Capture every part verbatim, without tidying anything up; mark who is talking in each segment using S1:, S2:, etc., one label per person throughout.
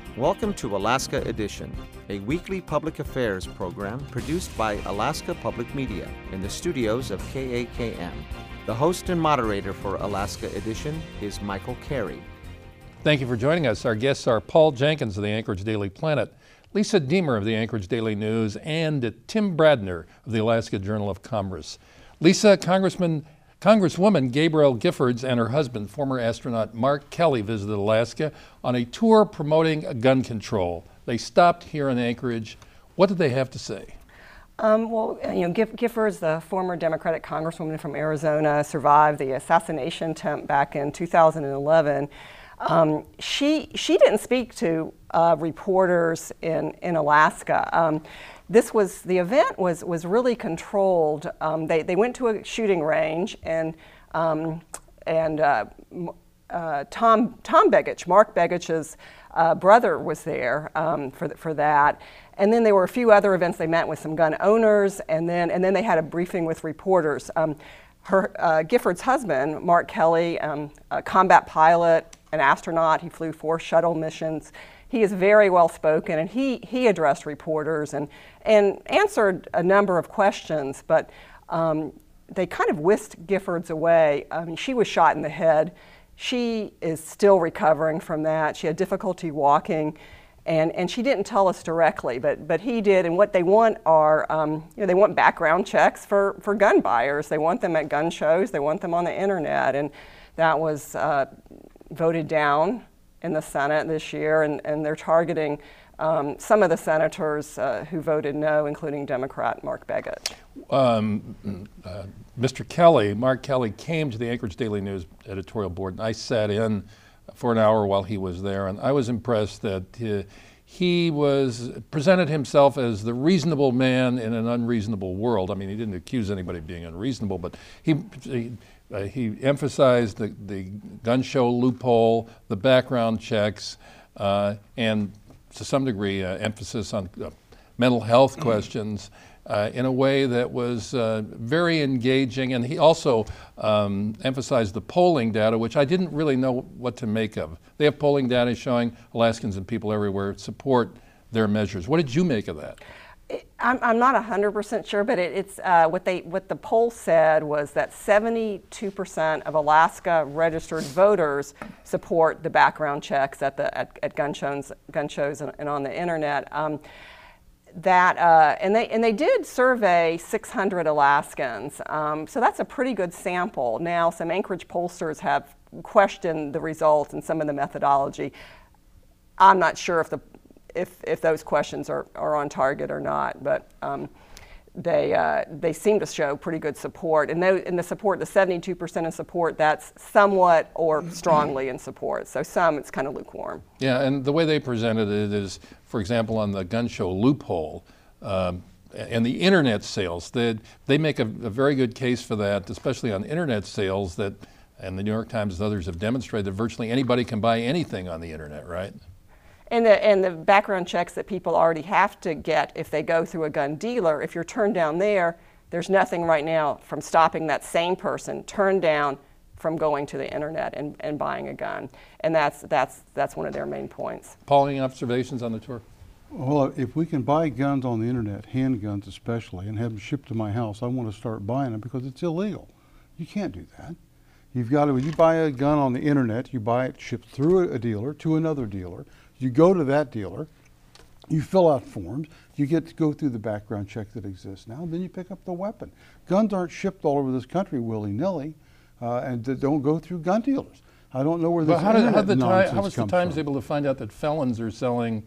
S1: Welcome to Alaska Edition, a weekly public affairs program produced by Alaska Public Media in the studios of K A K M. The host and moderator for Alaska Edition is Michael Carey.
S2: Thank you for joining us. Our guests are Paul Jenkins of the Anchorage Daily Planet, Lisa Deemer of the Anchorage Daily News, and Tim Bradner of the Alaska Journal of Commerce. Lisa, Congressman Congresswoman Gabrielle Giffords and her husband, former astronaut Mark Kelly, visited Alaska on a tour promoting gun control. They stopped here in Anchorage. What did they have to say?
S3: Um, well, you know, Gif- Giffords, the former Democratic Congresswoman from Arizona, survived the assassination attempt back in two thousand eleven. Um, she she didn't speak to uh, reporters in in Alaska. Um, This was, the event was was really controlled. Um, they, they went to a shooting range and um, and uh, uh, Tom Tom Begich, Mark Begich's uh, brother was there um, for, the, for that. And then there were a few other events. They met with some gun owners, and then and then they had a briefing with reporters. Um, her uh, Giffords' husband, Mark Kelly, um, a combat pilot, an astronaut. He flew four shuttle missions. He is very well spoken, and he he addressed reporters and and answered a number of questions, but um, they kind of whisked Giffords away. I mean, she was shot in the head. She is still recovering from that. She had difficulty walking, and and she didn't tell us directly, but but he did. And what they want are um, you know they want background checks for for gun buyers. They want them at gun shows. They want them on the internet, and that was uh, voted down in the Senate this year, and, and they're targeting um, some of the senators uh, who voted no, including Democrat Mark Begich.
S2: Um, uh, Mister Kelly, Mark Kelly, came to the Anchorage Daily News editorial board, and I sat in for an hour while he was there, and I was impressed that he, he was presented himself as the reasonable man in an unreasonable world. I mean, he didn't accuse anybody of being unreasonable, but he, he Uh, he emphasized the, the gun show loophole, the background checks, uh, and to some degree uh, emphasis on uh, mental health questions uh, in a way that was uh, very engaging. And he also um, emphasized the polling data, which I didn't really know what to make of. They have polling data showing Alaskans and people everywhere support their measures. What did you make of that?
S3: I'm, I'm not one hundred percent sure, but it, it's uh, what they what the poll said was that seventy-two percent of Alaska registered voters support the background checks at the at, at gun shows, gun shows and, and on the internet. Um, that uh, and they and they did survey six hundred Alaskans, um, so that's a pretty good sample. Now, some Anchorage pollsters have questioned the results and some of the methodology. I'm not sure if the If, if those questions are, are on target or not, but um, they uh, they seem to show pretty good support. And in the support, the seventy-two percent in support, that's somewhat or strongly in support. So some, it's kind of lukewarm.
S2: Yeah, and the way they presented it is, for example, on the gun show loophole um, and the internet sales, they, they make a, a very good case for that, especially on internet sales that, and the New York Times and others have demonstrated that virtually anybody can buy anything on the internet, right?
S3: And the, and the background checks that people already have to get if they go through a gun dealer, if you're turned down there, there's nothing right now from stopping that same person turned down from going to the internet and, and buying a gun. And that's, that's, that's one of their main points.
S2: Paul, any observations on the tour?
S4: Well, if we can buy guns on the internet, handguns especially, and have them shipped to my house, I want to start buying them because it's illegal. You can't do that. You've got to, when you buy a gun on the internet, you buy it shipped through a dealer to another dealer. You go to that dealer, you fill out forms, you get to go through the background check that exists now, and then you pick up the weapon. Guns aren't shipped all over this country willy-nilly, uh, and they don't go through gun dealers. I don't know where this
S2: well, how, did, how, the
S4: nonsense
S2: how was the
S4: comes
S2: Times
S4: from.
S2: able to find out that felons are selling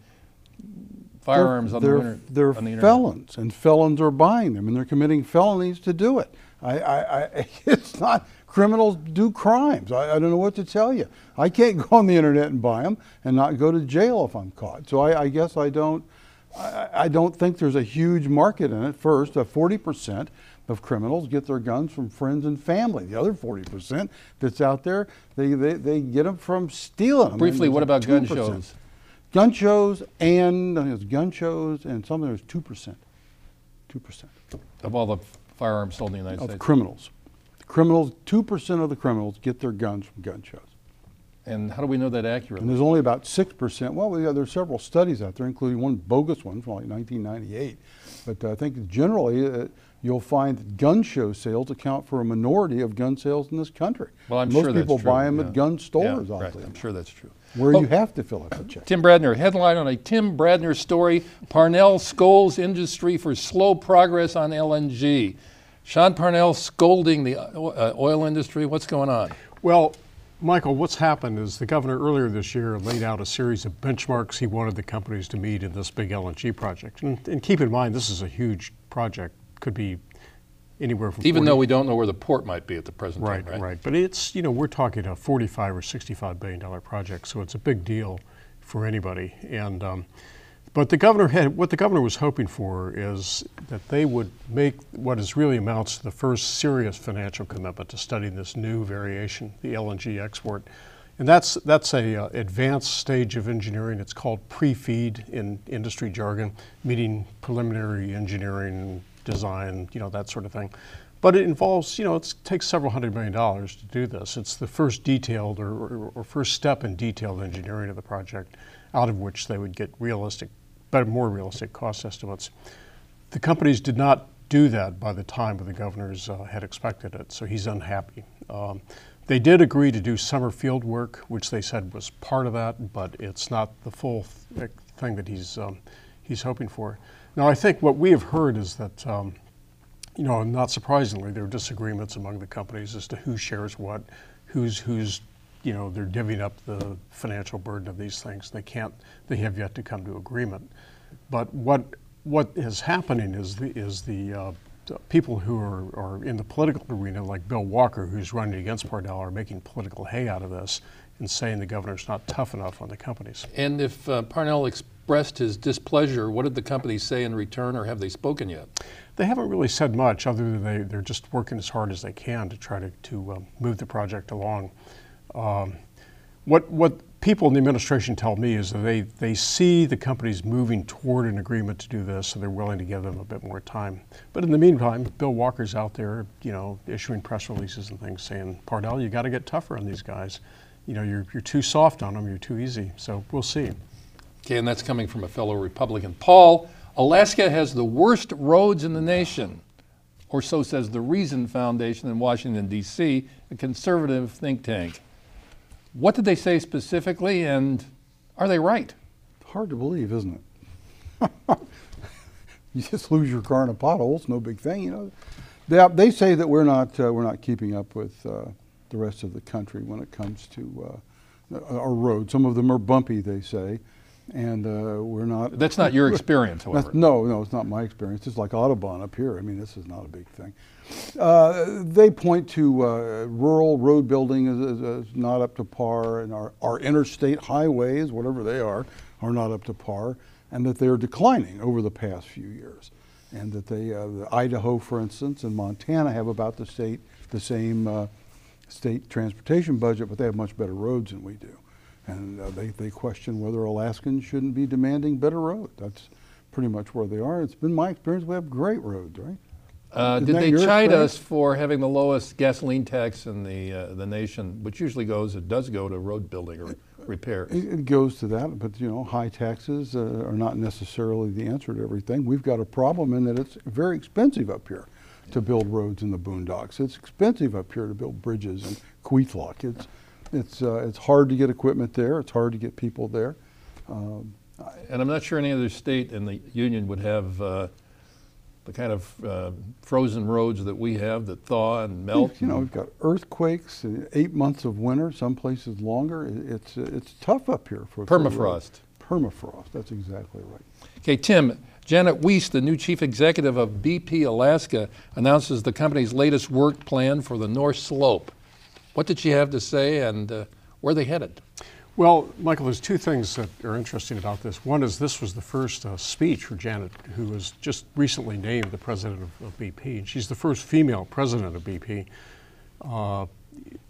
S2: firearms
S4: they're,
S2: on,
S4: they're,
S2: the inter-
S4: they're
S2: on the internet?
S4: felons, and felons are buying them, and they're committing felonies to do it. I, I, I, it's not, criminals do crimes. I, I don't know what to tell you. I can't go on the internet and buy them and not go to jail if I'm caught. So I, I guess I don't, I, I don't think there's a huge market in it. First, uh, forty percent of criminals get their guns from friends and family. The other forty percent that's out there, they, they, they get them from stealing them.
S2: Briefly, what about gun
S4: two percent.
S2: shows?
S4: Gun shows and, I think it's gun shows and something there's two percent. two percent.
S2: Of all the firearms sold in the United
S4: Of
S2: States?
S4: criminals. Criminals, two percent of the criminals get their guns from gun shows.
S2: And how do we know that
S4: And
S2: accurately?
S4: there's only about six percent. Well, yeah, there's several studies out there, including one bogus one from like nineteen ninety-eight. But I think generally uh, you'll find that gun show sales account for a minority of gun sales in this country.
S2: Well, I'm
S4: Most
S2: sure that's
S4: people
S2: true,
S4: buy them
S2: yeah.
S4: at gun stores,
S2: Yeah,
S4: oddly
S2: right, I'm
S4: enough,
S2: sure that's true.
S4: where
S2: Oh,
S4: you have to fill out the check.
S2: Tim Bradner, headline on a Tim Bradner story, Parnell scolds industry for slow progress on L N G. Sean Parnell scolding the uh, oil industry, what's going on?
S5: Well, Michael, what's happened is the governor earlier this year laid out a series of benchmarks he wanted the companies to meet in this big L N G project. And, and keep in mind, this is a huge project, could be anywhere from
S2: Even
S5: forty
S2: though we don't know where the port might be at the present
S5: right,
S2: time, right?
S5: right. But it's, you know, we're talking a forty-five or sixty-five billion dollar project, so it's a big deal for anybody. And um, but the governor had, what the governor was hoping for is that they would make what is really amounts to the first serious financial commitment to studying this new variation, the L N G export. And that's that's a uh, advanced stage of engineering. It's called pre-feed in industry jargon, meaning preliminary engineering, design, you know, that sort of thing. But it involves, you know, it takes several hundred million dollars to do this. It's the first detailed or, or, or first step in detailed engineering of the project, out of which they would get realistic, better, more realistic cost estimates. The companies did not do that by the time the governors uh, had expected it, so he's unhappy. Um, they did agree to do summer field work, which they said was part of that, but it's not the full th thing that he's um, he's hoping for. Now, I think what we have heard is that, um, you know, not surprisingly, there are disagreements among the companies as to who shares what, who's who's, you know, they're divvying up the financial burden of these things. They can't, they have yet to come to agreement. But what what is happening is the is the, uh, the people who are, are in the political arena, like Bill Walker, who's running against Parnell, are making political hay out of this and saying the governor's not tough enough on the companies.
S2: And if uh, Parnell expressed his displeasure, what did the company say in return, or have they spoken yet?
S5: They haven't really said much, other than they, they're just working as hard as they can to try to, to um, move the project along. Um, what, what people in the administration tell me is that they, they see the companies moving toward an agreement to do this, so they're willing to give them a bit more time. But in the meantime, Bill Walker's out there, you know, issuing press releases and things saying, Parnell, you got to get tougher on these guys. You know, you're, you're too soft on them, you're too easy. So we'll see.
S2: Okay, and that's coming from a fellow Republican. Paul, Alaska has the worst roads in the nation, or so says the Reason Foundation in Washington, D C, a conservative think tank. What did they say specifically, and are they right?
S4: Hard to believe, isn't it? You just lose your car in a pothole, it's no big thing, you know. They, they say that we're not, uh, we're not keeping up with uh, the rest of the country when it comes to uh, our roads. Some of them are bumpy, they say, and uh, we're not.
S2: That's not your experience, however.
S4: That's, no, no, it's not my experience. It's like Audubon up here. I mean, this is not a big thing. Uh, they point to uh, rural road building as, as, as not up to par, and our, our interstate highways, whatever they are, are not up to par, and that they're declining over the past few years. And that they, uh, the Idaho, for instance, and Montana have about the state, the same uh, state transportation budget, but they have much better roads than we do. And uh, they, they question whether Alaskans shouldn't be demanding better roads. That's pretty much where they are. It's been my experience, we have great roads, right?
S2: Uh,
S4: Isn't
S2: did
S4: that
S2: they
S4: your
S2: chide
S4: experience?
S2: us for having the lowest gasoline tax in the, uh, the nation, which usually goes, it does go to road building or repairs?
S4: It, it goes to that, but you know, high taxes uh, are not necessarily the answer to everything. We've got a problem in that it's very expensive up here to build roads in the boondocks. It's expensive up here to build bridges in Queethlock. It's, it's, uh, it's hard to get equipment there. It's hard to get people there. Um,
S2: And I'm not sure any other state in the union would have uh, the kind of uh, frozen roads that we have that thaw and melt.
S4: You know, we've got earthquakes, uh, eight months of winter, some places longer. It- It's, uh, it's tough up here for for roads.
S2: Permafrost.
S4: Permafrost, that's exactly right.
S2: Okay, Tim, Janet Weiss, the new chief executive of B P Alaska, announces the company's latest work plan for the North Slope. What did she have to say, and uh, where are they headed?
S5: Well, Michael, there's two things that are interesting about this. One is this was the first uh, speech for Janet, who was just recently named the president of, of B P. She's the first female president of B P. Uh,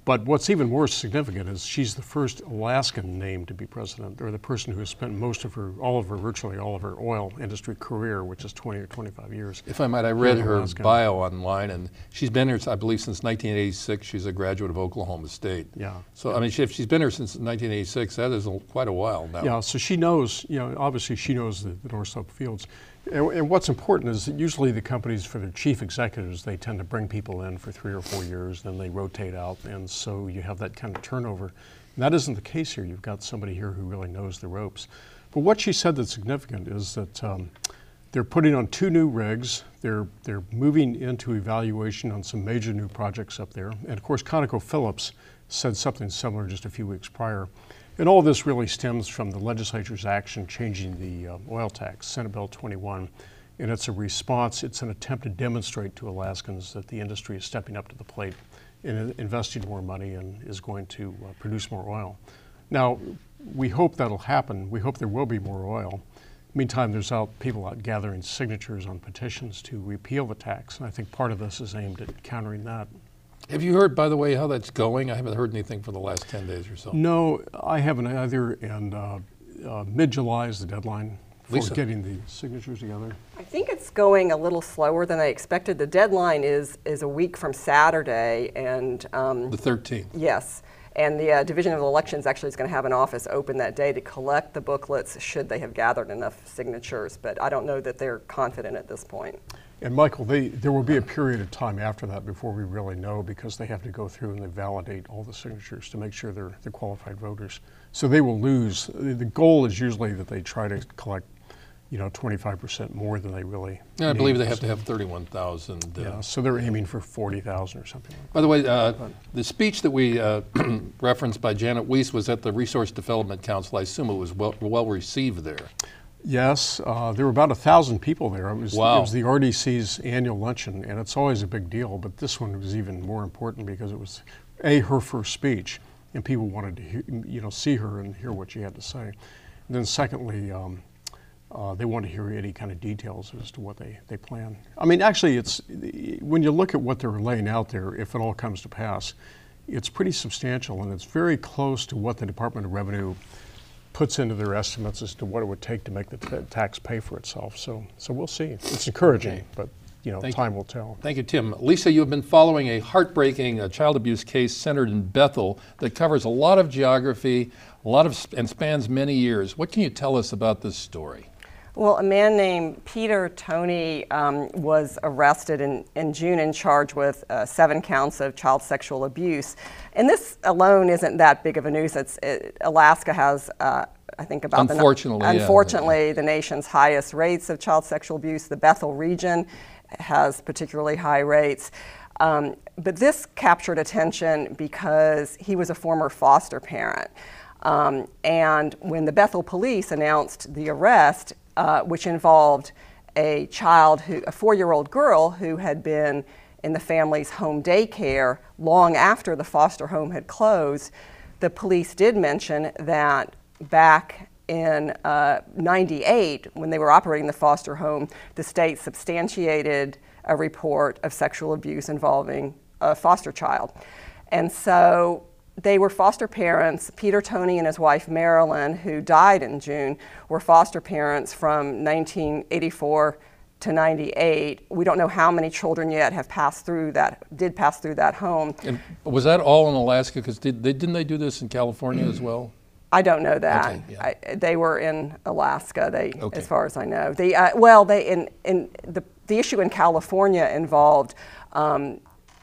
S5: But what's even more significant is she's the first Alaskan named to be president, or the person who has spent most of her, all of her, virtually all of her oil industry career, which is twenty or twenty-five years.
S2: If I might, I read her
S5: Alaska.
S2: bio online, and she's been here, I believe, since nineteen eighty-six. She's a graduate of Oklahoma State.
S5: Yeah.
S2: So, I mean, she, if she's been here since nineteen eighty-six, that is a, quite a while now.
S5: Yeah, so she knows, you know, obviously she knows the, the North Slope fields. And, and what's important is that usually the companies, for their chief executives, they tend to bring people in for three or four years, then they rotate out, and so you have that kind of turnover. And that isn't the case here. You've got somebody here who really knows the ropes. But what she said that's significant is that um, they're putting on two new rigs. They're, they're moving into evaluation on some major new projects up there. And of course, ConocoPhillips said something similar just a few weeks prior. And all this really stems from the legislature's action changing the uh, oil tax, Senate Bill twenty-one. And it's a response, it's an attempt to demonstrate to Alaskans that the industry is stepping up to the plate and investing more money and is going to uh, produce more oil. Now, we hope that'll happen. We hope there will be more oil. Meantime, there's out, people out gathering signatures on petitions to repeal the tax. And I think part of this is aimed at countering that.
S2: Have you heard, by the way, how that's going? I haven't heard anything for the last ten days or so.
S5: No, I haven't either, and uh, uh, mid-July is the deadline for
S2: Lisa.
S5: getting the signatures together.
S3: I think it's going a little slower than I expected. The deadline is is a week from Saturday, and um,
S2: The thirteenth.
S3: yes, and the uh, Division of Elections actually is going to have an office open that day to collect the booklets should they have gathered enough signatures, but I don't know that they're confident at this point.
S5: And Michael, they, there will be a period of time after that before we really know, because they have to go through and they validate all the signatures to make sure they're, they're qualified voters. So they will lose. The goal is usually that they try to collect, you know, twenty-five percent more than they really
S2: Yeah, I
S5: need.
S2: believe they have to have thirty-one thousand. Uh,
S5: Yeah, so they're aiming for forty thousand or something like that.
S2: By the way, uh, the speech that we uh, referenced by Janet Weiss was at the Resource Development Council. I assume it was well, well received there.
S5: Yes, uh, there were about a thousand people there. It was,
S2: Wow.
S5: it was the R D C's annual luncheon, and it's always a big deal, but this one was even more important because it was, A, her first speech, and people wanted to hear, you know, see her and hear what she had to say. And then secondly, um, uh, they wanted to hear any kind of details as to what they, they plan. I mean, actually, it's when you look at what they're laying out there, if it all comes to pass, it's pretty substantial, and it's very close to what the Department of Revenue puts into their estimates as to what it would take to make the t tax pay for itself. So, so we'll see. It's encouraging,
S2: Okay.
S5: but you know,
S2: Thank
S5: time
S2: you.
S5: will tell.
S2: Thank you, Tim. Lisa, you have been following a heartbreaking uh, child abuse case centered in Bethel that covers a lot of geography, a lot of sp and spans many years. What can you tell us about this story?
S3: Well, a man named Peter Toney um, was arrested in, in June and charged with uh, seven counts of child sexual abuse. And this alone isn't that big of a nuisance. It, Alaska has, uh, I think, about
S2: Unfortunately,
S3: the,
S2: yeah.
S3: unfortunately the nation's highest rates of child sexual abuse. The Bethel region has particularly high rates. Um, but this captured attention because he was a former foster parent. Um, and when the Bethel police announced the arrest, Uh, which involved a child, who, a four-year-old girl who had been in the family's home daycare long after the foster home had closed. The police did mention that back in uh, ninety-eight, when they were operating the foster home, the state substantiated a report of sexual abuse involving a foster child. And so they were foster parents. Peter Toney and his wife Marilyn, who died in June, were foster parents from nineteen eighty-four to ninety-eight. We don't know how many children yet have passed through that, did pass through that home.
S2: And was that all in Alaska? Because did they, didn't they do this in California as well?
S3: I don't know that.
S2: Okay, yeah.
S3: I, they were in Alaska, they,
S2: Okay.
S3: as far as I know. The, uh, well, they, in, in the, the issue in California involved um,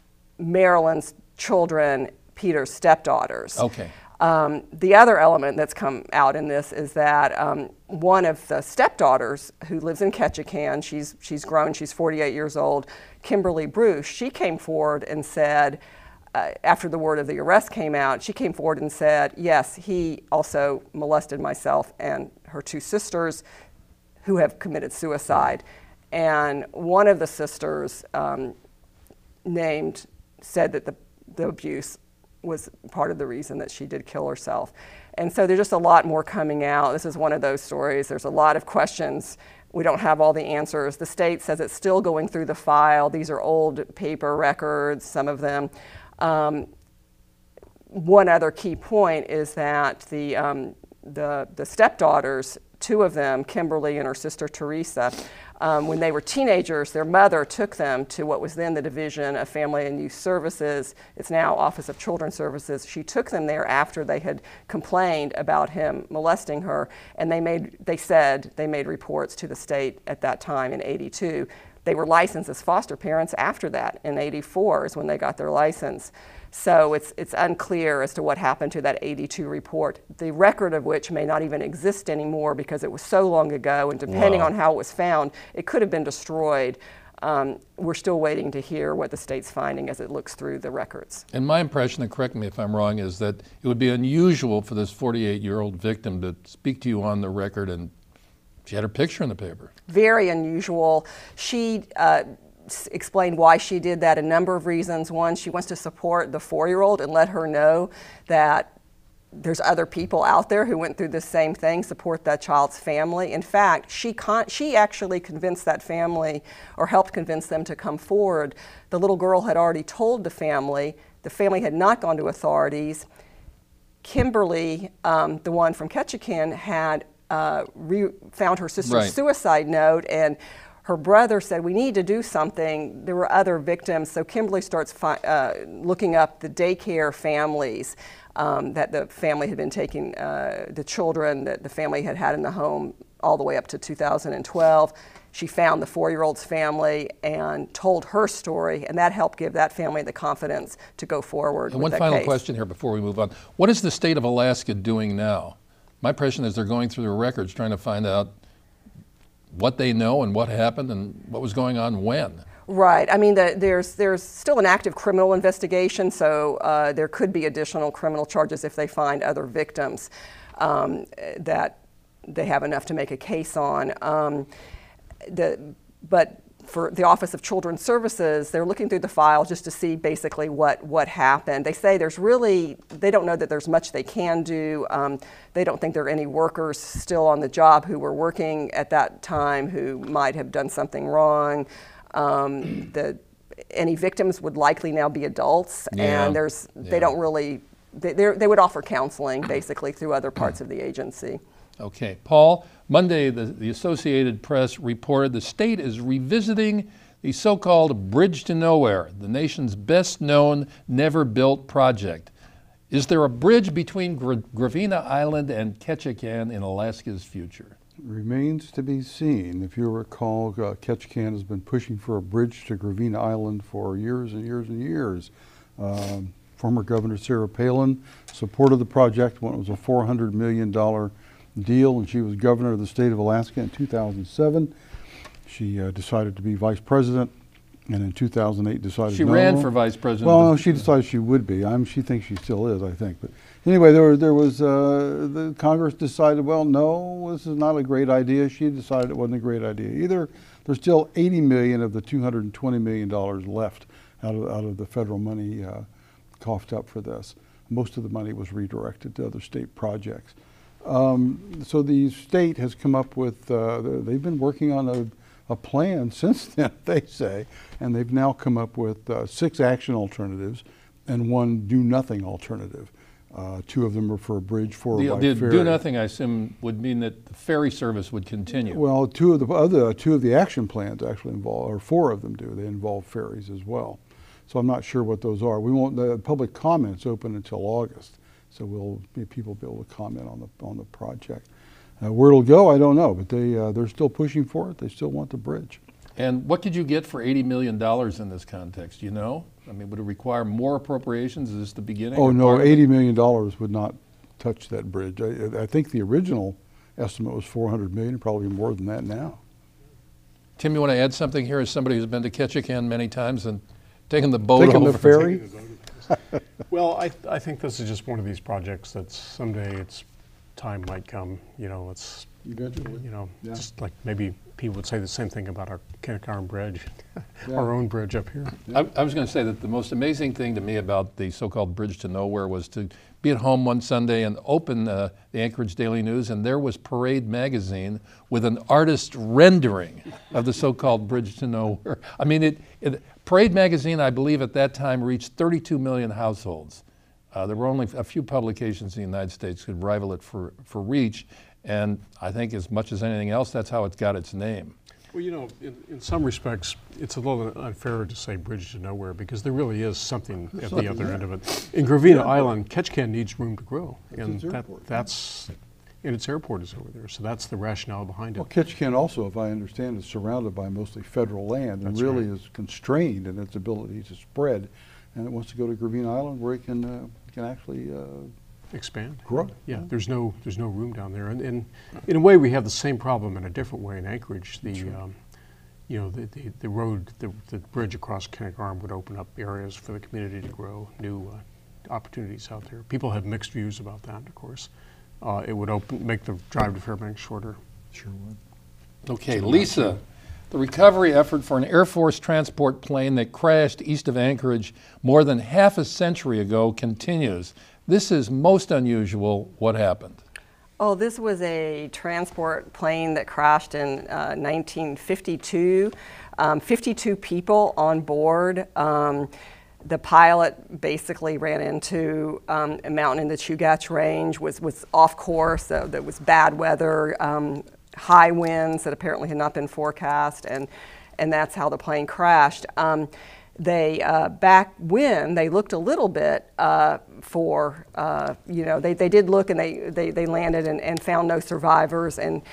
S3: Marilyn's children, Peter's stepdaughters.
S2: Okay.
S3: Um, the other element that's come out in this is that um, one of the stepdaughters who lives in Ketchikan, she's, she's grown, she's forty-eight years old, Kimberly Bruce, she came forward and said, uh, after the word of the arrest came out, she came forward and said, yes, he also molested myself and her two sisters who have committed suicide. And one of the sisters um, named, said that the, the abuse was part of the reason that she did kill herself. And so there's just a lot more coming out. This is one of those stories. There's a lot of questions. We don't have all the answers. The state says it's still going through the file. These are old paper records, some of them. Um, one other key point is that the, um, the, the stepdaughters, two of them, Kimberly and her sister Teresa, um, when they were teenagers, their mother took them to what was then the Division of Family and Youth Services. It's now Office of Children's Services. She took them there after they had complained about him molesting her, and they made, they said they made reports to the state at that time in eighty-two. They were licensed as foster parents after that. In eighty-four is when they got their license. So it's, it's unclear as to what happened to that eighty-two report, the record of which may not even exist anymore because it was so long ago, and depending
S2: Wow.
S3: on how it was found, it could have been destroyed. Um, we're still waiting to hear what the state's finding as it looks through the records.
S2: And my impression, and correct me if I'm wrong, is that it would be unusual for this forty-eight-year-old victim to speak to you on the record, and she had her picture in the paper.
S3: Very unusual. She uh, s- explained why she did that, a number of reasons. One, she wants to support the four-year-old and let her know that there's other people out there who went through the same thing, support that child's family. In fact, she con- she actually convinced that family, or helped convince them to come forward. The little girl had already told the family. The family had not gone to authorities. Kimberly, um, the one from Ketchikan, had uh, re- found her sister's
S2: Right.
S3: suicide note, and her brother said, we need to do something. There were other victims, so Kimberly starts fi- uh, looking up the daycare families um, that the family had been taking, uh, the children that the family had had in the home all the way up to two thousand twelve. She found the four-year-old's family and told her story, and that helped give that family the confidence to go forward
S2: And
S3: with
S2: one
S3: that
S2: final
S3: case.
S2: question here before we move on. What is the state of Alaska doing now? My impression is they're going through their records trying to find out what they know and what happened and what was going on when.
S3: Right. I mean, the, there's there's still an active criminal investigation, so uh, there could be additional criminal charges if they find other victims um, that they have enough to make a case on. Um, the, but for the Office of Children's Services, they're looking through the file just to see basically what, what happened. They say there's really, they don't know that there's much they can do. Um, they don't think there are any workers still on the job who were working at that time who might have done something wrong. Um, the, any victims would likely now be adults,
S2: Yeah.
S3: and there's, they
S2: Yeah.
S3: don't really, they, they're- they would offer counseling basically through other parts of the agency.
S2: Okay, Paul, Monday the, the Associated Press reported the state is revisiting the so-called Bridge to Nowhere, the nation's best-known never-built project. Is there a bridge between Gra- Gravina Island and Ketchikan in Alaska's future?
S4: Remains to be seen. If you recall, uh, Ketchikan has been pushing for a bridge to Gravina Island for years and years and years. Um, former Governor Sarah Palin supported the project when it was a four hundred million dollars deal, and she was governor of the state of Alaska in two thousand seven. She uh, decided to be vice president, and in two thousand eight decided
S2: She
S4: no.
S2: ran for vice president.
S4: Well, no, she decided she would be. I'm, she thinks she still is, I think. But anyway, there, there was, uh, the Congress decided, well, no, this is not a great idea. She decided it wasn't a great idea either. There's still eighty million of the two hundred twenty million dollars left out of, out of the federal money uh, coughed up for this. Most of the money was redirected to other state projects. Um, so the state has come up with, uh, they've been working on a, a plan since then, they say, and they've now come up with uh, six action alternatives and one do-nothing alternative. Uh, two of them are for a bridge, four
S2: The,
S4: by
S2: the
S4: ferry.
S2: do nothing, I assume, would mean that the ferry service would continue.
S4: Well, two of the other two of the action plans actually involve, or four of them do. They involve ferries as well. So I'm not sure what those are. We won't. The public comments open until August, so we'll people be able to comment on the on the project. Uh, where it'll go, I don't know, but they uh, they're still pushing for it. They still want the bridge.
S2: And what could you get for eighty million dollars in this context? You know? I mean, would it require more appropriations? Is this the beginning?
S4: Oh
S2: or
S4: no,
S2: part of it?
S4: eighty million dollars would not touch that bridge. I, I think the original estimate was four hundred million, probably more than that now.
S2: Tim, you want to add something here as somebody who's been to Ketchikan many times and taken the boat
S4: Taking
S2: over?
S4: the ferry.
S5: Well, I, I think this is just one of these projects that someday its time might come. You know, it's,
S4: Eventually.
S5: you know,
S4: Yeah.
S5: just like maybe people would say the same thing about our Kennecarn Bridge,
S4: Yeah.
S5: our own bridge up here.
S2: I, I was going to say that the most amazing thing to me about the so-called Bridge to Nowhere was to be at home one Sunday and open uh, the Anchorage Daily News, and there was Parade magazine with an artist rendering of the so-called Bridge to Nowhere. I mean, it, it Parade magazine, I believe at that time reached thirty-two million households. Uh, there were only a few publications in the United States could rival it for, for reach, and I think as much as anything else, that's how it's got its name.
S5: Well, you know, in, in some respects, it's a little unfair to say bridge to nowhere because there really is something at the other end of it. In Gravina Island, Ketchikan needs room to grow, and that, that's, and its airport is over there, so that's the rationale behind it.
S4: Well, Ketchikan also, if I understand, is surrounded by mostly federal land and
S5: That's
S4: really
S5: right.
S4: is constrained in its ability to spread, and it wants to go to Gravina Island where it can uh, can actually uh,
S5: Expand.
S4: grow.
S5: Yeah, there's no there's no room down there, and, and in a way we have the same problem in a different way in Anchorage. The um, you know the, the, the road the, the bridge across Kenneck Arm would open up areas for the community to grow, new uh, opportunities out there. People have mixed views about that, of course. Uh, it would open make the drive to Fairbanks shorter.
S4: Sure would.
S2: Okay, Lisa, the recovery effort for an Air Force transport plane that crashed east of Anchorage more than half a century ago continues. This is most unusual. What happened?
S3: Oh, this was a transport plane that crashed in uh, nineteen fifty-two. Um, fifty-two people on board. Um, the pilot basically ran into um, a mountain in the Chugach Range, was, was off course, so there was bad weather, um, high winds that apparently had not been forecast, and, and that's how the plane crashed. Um, They, uh, back when, they looked a little bit uh, for, uh, you know, they, they did look and they, they, they landed and, and found no survivors, and,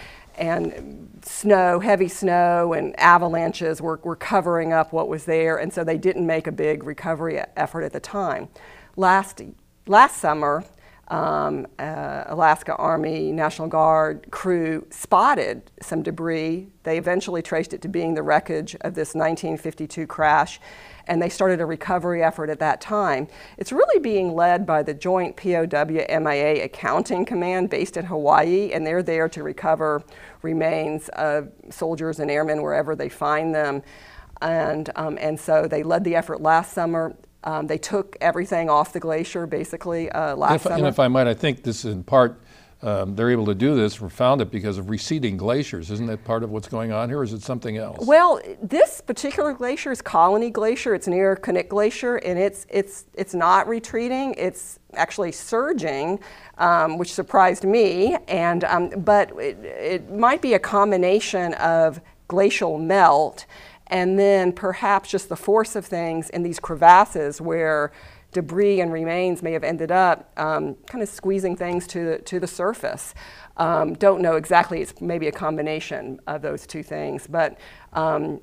S3: and snow, heavy snow and avalanches were, were covering up what was there, and so they didn't make a big recovery effort at the time. Last, last summer, Um, uh, Alaska Army National Guard crew spotted some debris. They eventually traced it to being the wreckage of this nineteen fifty-two crash, and they started a recovery effort at that time. It's really being led by the Joint P O W M I A Accounting Command based in Hawaii, and they're there to recover remains of soldiers and airmen wherever they find them. And, um, and so they led the effort last summer. Um, they took everything off the glacier, basically, uh, last
S2: If,
S3: summer.
S2: and if I might, I think this in part, um, they're able to do this or found it because of receding glaciers. Isn't that part of what's going on here, or is it something else?
S3: Well, this particular glacier is Colony Glacier. It's near Knik Glacier, and it's it's it's not retreating. It's actually surging, um, which surprised me. And um, but it, it might be a combination of glacial melt and then perhaps just the force of things in these crevasses where debris and remains may have ended up um, kind of squeezing things to the, to the surface. Um, don't know exactly, it's maybe a combination of those two things, but um,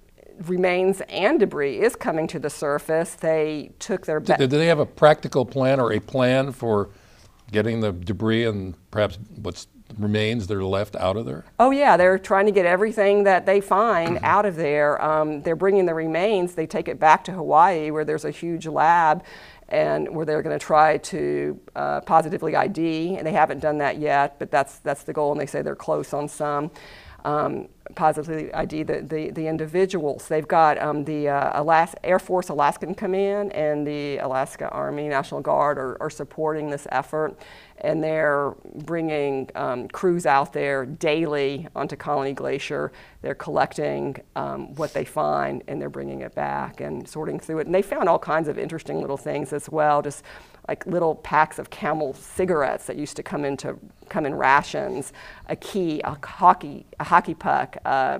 S3: remains and debris is coming to the surface. They took their...
S2: Do, do they have a practical plan or a plan for getting the debris and perhaps what's remains that are left out of there?
S3: Oh yeah, they're trying to get everything that they find out of there. Um, they're bringing the remains, they take it back to Hawaii where there's a huge lab and where they're going to try to uh, positively I D, and they haven't done that yet, but that's that's the goal, and they say they're close on some. Um, positively I D the, the, the individuals. They've got um, the uh, Alas- Air Force Alaskan Command and the Alaska Army National Guard are, are supporting this effort, and they're bringing um, crews out there daily onto Colony Glacier. They're collecting um, what they find, and they're bringing it back and sorting through it. And they found all kinds of interesting little things as well, just like little packs of Camel cigarettes that used to come into come in rations, a key, a hockey, a hockey puck, uh,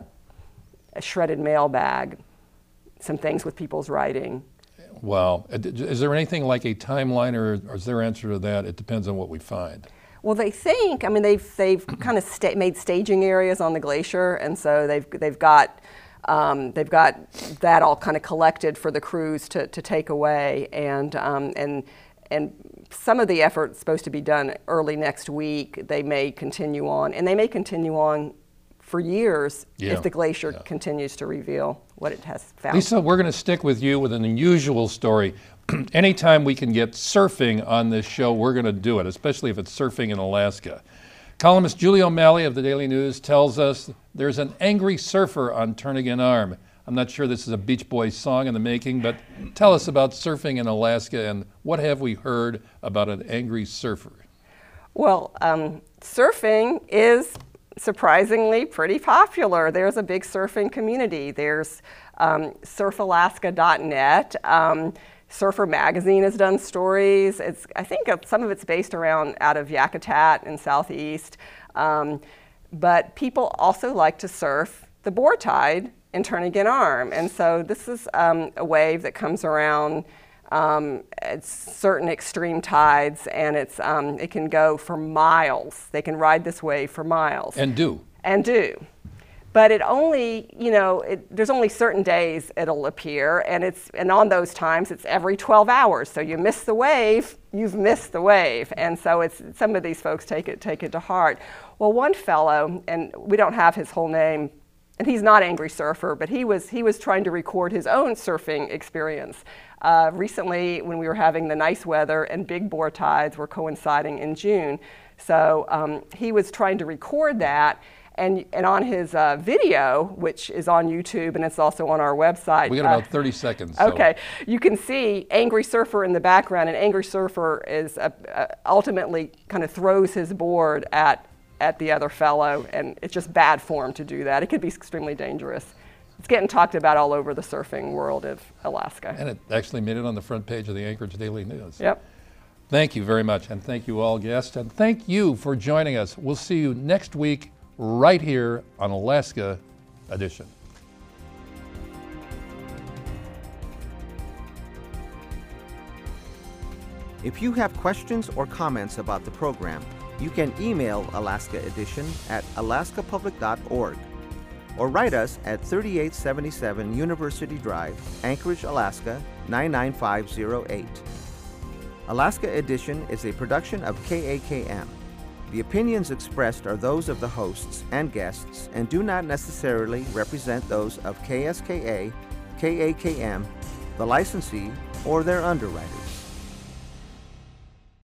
S3: a shredded mail bag, some things with people's writing.
S2: Wow. Is there anything like a timeline, or, or is their answer to that, it depends on what we find?
S3: Well, they think, I mean, they've, they've kind of sta- made staging areas on the glacier, and so they've, they've got Um, they've got that all kind of collected for the crews to, to take away, and um, and and some of the effort's supposed to be done early next week. They may continue on, and they may continue on for years
S2: yeah.
S3: if the glacier
S2: yeah.
S3: continues to reveal what it has found.
S2: Lisa, we're going to stick with you with an unusual story. Anytime we can get surfing on this show, we're going to do it, especially if it's surfing in Alaska. Columnist Julie O'Malley of the Daily News tells us there's an angry surfer on Turnagain Arm. I'm not sure this is a Beach Boys song in the making, but tell us about surfing in Alaska and what have we heard about an angry surfer?
S3: Well, um, surfing is surprisingly pretty popular. There's a big surfing community. There's um, surf alaska dot net. Um, Surfer Magazine has done stories. It's, I think some of it's based around out of Yakutat in Southeast. Um, but people also like to surf the Boar Tide in Turnagain Arm. And so this is um, a wave that comes around um, at certain extreme tides, and it's, um, it can go for miles. They can ride this wave for miles.
S2: And do.
S3: And do. But it only, you know, it, there's only certain days it'll appear, and it's and on those times it's every twelve hours. So you miss the wave, you've missed the wave, and so it's some of these folks take it take it to heart. Well, one fellow, and we don't have his whole name, and he's not Angry Surfer, but he was he was trying to record his own surfing experience. Uh, recently, when we were having the nice weather and big boar tides were coinciding in June, so um, he was trying to record that. And, and on his uh, video, which is on YouTube and it's also on our website.
S2: We got about uh, thirty seconds.
S3: Okay,
S2: so.
S3: You can see Angry Surfer in the background, and Angry Surfer is uh, uh, ultimately kind of throws his board at, at the other fellow, and it's just bad form to do that. It could be extremely dangerous. It's getting talked about all over the surfing world of Alaska.
S2: And it actually made it on the front page of the Anchorage Daily News.
S3: Yep.
S2: Thank you very much, and thank you all guests, and thank you for joining us. We'll see you next week right here on Alaska Edition.
S1: If you have questions or comments about the program, you can email Alaska Edition at alaska public dot org or write us at thirty-eight seventy-seven University Drive, Anchorage, Alaska nine nine five zero eight. Alaska Edition is a production of K A K M. The opinions expressed are those of the hosts and guests and do not necessarily represent those of K S K A, K A K M, the licensee, or their underwriters.